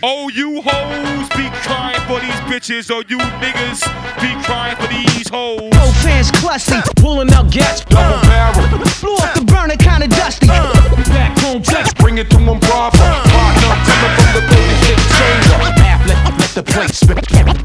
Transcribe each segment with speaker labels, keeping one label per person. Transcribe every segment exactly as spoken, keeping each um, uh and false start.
Speaker 1: Oh, you hoes be crying for these bitches. Oh, you niggas be crying for these hoes.
Speaker 2: Both fans clutzy, pulling out gas.
Speaker 3: Double barrel.
Speaker 2: Blew off the burner, kinda dusty. Back home flex.
Speaker 3: Bring it to them proper. Partner, coming from the thirty-six chamber.
Speaker 4: Let, let the plate spin.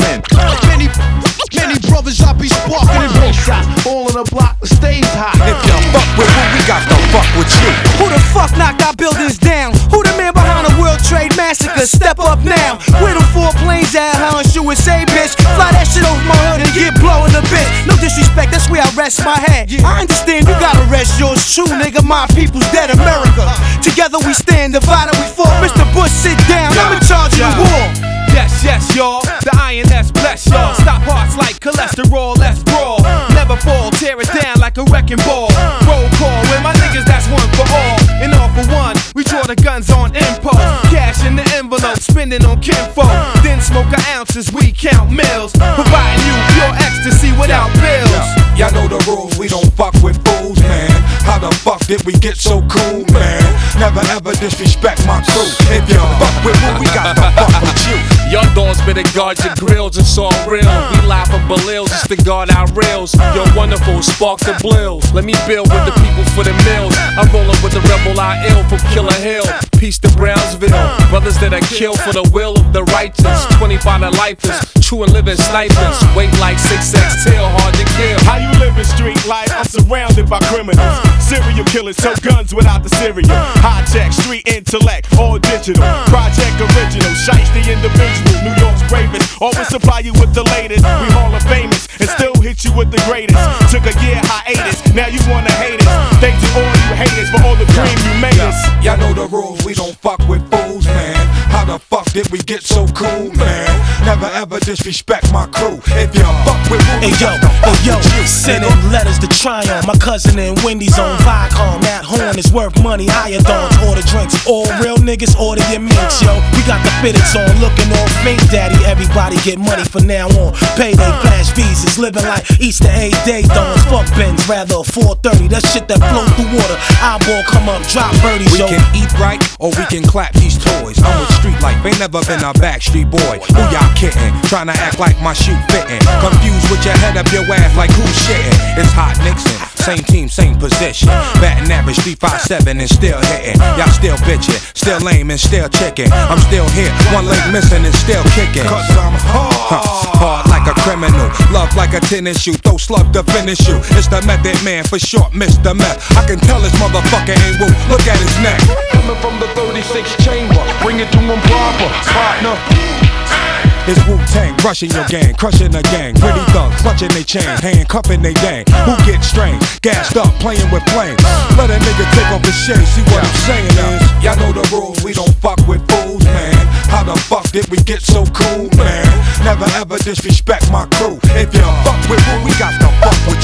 Speaker 2: Many, many brothers I be sparking in both shots.
Speaker 4: All in the block stays hot.
Speaker 3: If you fuck with who, we got to fuck with you.
Speaker 2: Who the fuck knocked our buildings down? Who the man behind the World Trade Massacre? Step up now. Where them four planes at? How and U S A, bitch? Fly that shit over my hood and get blown a bit. No disrespect, that's where I rest my head. I understand you gotta rest yours true, nigga. My people's dead, America. Together we stand, divided we fall. Mister Bush, sit down. I'm in charge of the war.
Speaker 5: Yes, yes, y'all. The I N S bless y'all. Stop hearts like cholesterol, let's brawl. Never fall, tear it down like a wrecking ball. Roll call with my niggas, that's one for all. And all for one, we draw the guns on impulse. Cash in the envelope, spending on kinfolk. Then smoke our ounces, we count mills. Providing you pure ecstasy without bills.
Speaker 3: Y'all know the rules, we don't fuck with fools, man. How the fuck did we get so cool, man? Never ever disrespect my crew. If you fuck with who, we got to fuck with you.
Speaker 5: Young dogs better guard your grills, it's all real. We live from Belils just to guard our rails. You're wonderful, spark the brills. Let me build with the people for the mills. I'm rolling with the rebel I ill from Killer Hill. Peace to Brownsville. Brothers that are killed for the will of the righteous. twenty-five to lifers, true and living snipers. Weight like six X tail, hard to kill.
Speaker 6: How you living street life? I'm surrounded by criminals. Serial killers, so guns without the cereal. High tech, street intellect, all digital. Project original, shiesty individual. New York's bravest, always supply you with the latest. We Hall of Famous and still hit you with the greatest. Took a year hiatus, now you wanna hate us. Thanks to all you haters for all the cream you made us.
Speaker 3: Y'all know the rules, we don't fuck with fools, man. How the fuck did we get so cool, man? Never ever disrespect my crew. If you fuck with who,
Speaker 7: hey yo, hey yo, sending letters to Tryon. My cousin in Wendy's on Viacom. At Horn is worth money, Iodons. Order drinks, all real niggas order your mints, yo. We got the fitteds on, looking all fake, daddy. Everybody get money from now on. Payday, flash visas, living like Easter egg day dawns. Fuck Benz, rather a four thirty. That shit that flow through water. Eyeball come up, drop birdies,
Speaker 3: we
Speaker 7: yo.
Speaker 3: We can eat right or we can clap these toys. I'm with street life, ain't never been a backstreet boy. Who y'all kidding? Tryna act like my shoe fitting. Confused with your head up your ass like who's shitting. It's Hot Nixon, same team, same position. Batting average three five seven and still hitting. Y'all still bitching, still lame and still chicken. I'm still here, one leg missing and still kicking. Cause I'm hard, huh. Hard like a criminal, love like a tennis shoe, throw slug to finish you. It's the Method Man, for short, Mister Meth. I can tell this motherfucker ain't woo, look at his neck.
Speaker 4: Coming from the thirty-six chamber, bring it to them proper. Partner.
Speaker 3: It's Wu-Tang, rushing your gang, crushing the gang. Pretty thugs, clutching they chain, handcuffing they gang. Who gets strained, gassed up, playing with flames. Let a nigga take off his shit, see what I'm saying is. Y'all know the rules, we don't fuck with fools, man. How the fuck did we get so cool, man? Never ever disrespect my crew. If you fuck with who, we got to fuck with